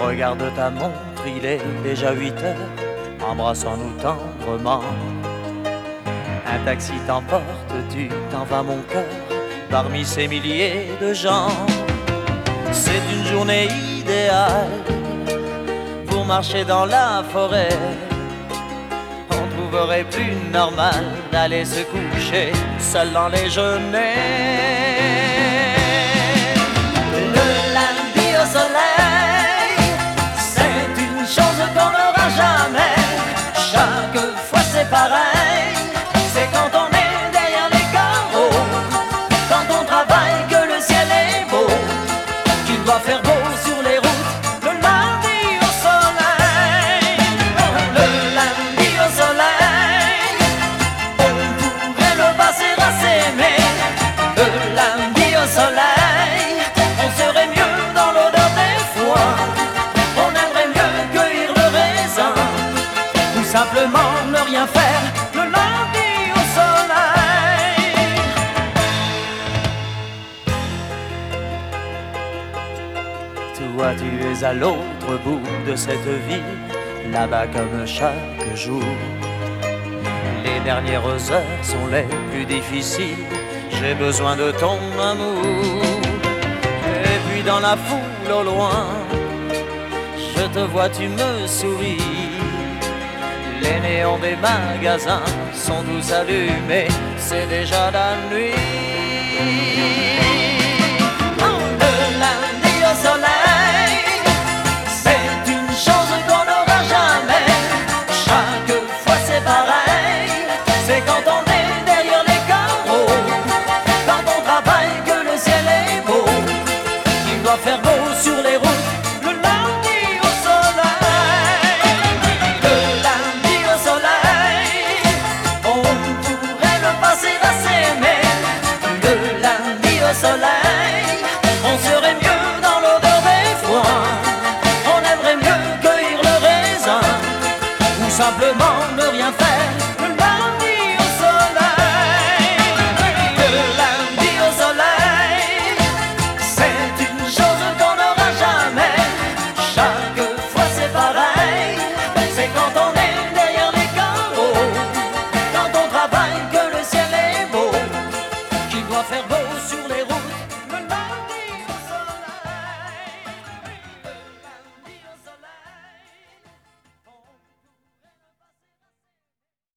Regarde ta montre, il est déjà 8 heures. Embrassons-nous tendrement. Un taxi t'emporte, tu t'en vas mon cœur, parmi ces milliers de gens. C'est une journée idéale pour marcher dans la forêt. On trouverait plus normal d'aller se coucher seul dans les genêts. Le lundi au soleil, c'est une chose qu'on n'aura jamais. Chaque fois c'est pareil, c'est quand on est derrière les carreaux, quand on travaille que le ciel est beau, qu'il doit faire beau sur les routes. Le lundi au soleil, le lundi au soleil, on pourrait le passer à s'aimer. Le lundi au soleil, on serait mieux dans l'odeur des foins, on aimerait mieux cueillir le raisin, ou simplement ne rien faire. Le lundi au soleil. Toi tu es à l'autre bout de cette ville, là-bas comme chaque jour. Les dernières heures sont les plus difficiles, j'ai besoin de ton amour. Et puis dans la foule au loin, je te vois, tu me souris. Les néons des magasins sont tous allumés, c'est déjà la nuit. Le lundi au soleil, c'est une chose qu'on n'aura jamais. Chaque fois c'est pareil, c'est quand on est derrière les carreaux, quand on travaille que le ciel est beau, qu'il doit faire beau sur les routes. Le lundi au soleil, le lundi au soleil, on pourrait le passer à s'aimer. Le lundi au soleil, on serait mieux dans l'odeur des foins, on aimerait mieux cueillir le raisin, ou simplement ne rien faire.